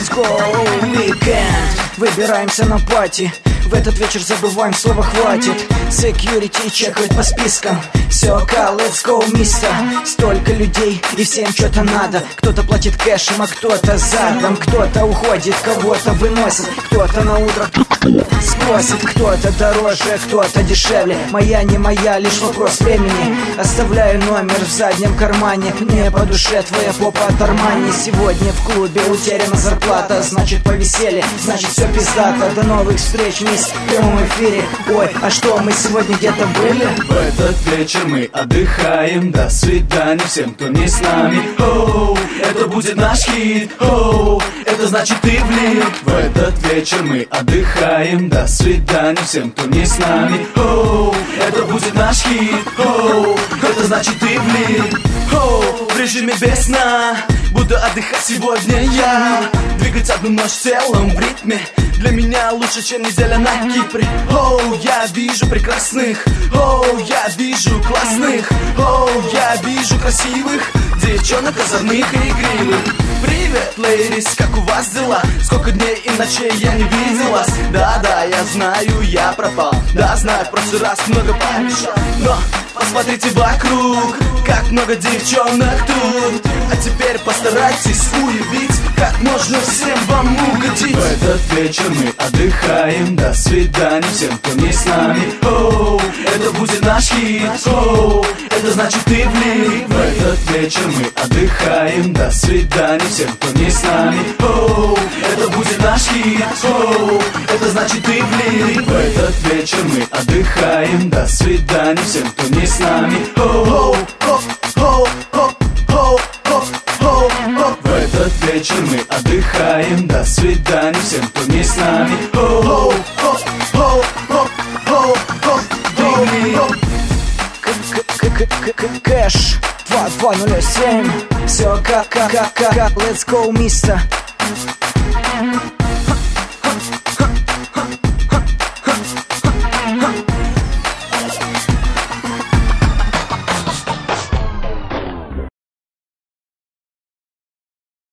let's go, weekend. Выбираемся на пати. В этот вечер забываем слово «хватит». Security чекают по спискам. Все, let's go, мистер. Столько людей и всем что-то надо. Кто-то платит кэшем, а кто-то задом. Кто-то уходит, кого-то выносит. Кто-то на утро спросит. Кто-то дороже, кто-то дешевле. Моя не моя, лишь вопрос времени. Оставляю номер в заднем кармане. Мне по душе твоя попа от Армани. Сегодня в клубе утеряна зарплата. Значит повеселье, значит все пиздато. До новых встреч, мисс, в прямом эфире. Ой, а что, мы сегодня где-то были? В этот вечер мы отдыхаем. До свидания всем, кто не с нами. Оу, это будет наш хит. Оу, это значит ты влип. В этот вечер мы отдыхаем. До свидания всем, кто не с нами. Оу, это будет наш хит. Оу, это значит ты влип. Оу, в режиме без сна буду отдыхать сегодня я. Двигать одну ночь в целом в ритме. Для меня лучше, чем неделя на Кипре. Оу, я вижу прекрасных. Оу, я вижу классных. Оу, я вижу красивых девчонок озорных и игривых. Привет, лейдис, как у вас дела? Сколько дней и ночей я не виделась. Да-да, я знаю, я пропал. Да, знаю, в прошлый раз много пообещал. Но посмотрите вокруг, как много девчонок тут. А теперь постарайтесь уявить, как можно всем вам угодить. В этот вечер мы отдыхаем. До свидания всем, кто не с нами. Оу, это будет наш хит. Оу, это значит ты влип. В этот вечер мы отдыхаем. До свидания всем, кто не с нами. Оу, это будет наш хит. Оу, это значит ты влип. В этот вечер мы отдыхаем. До свидания всем, кто не с нами. Оу, в этот вечер мы отдыхаем. До свидания всем, кто не с нами. Кэш 2207. Все, let's go, мистер.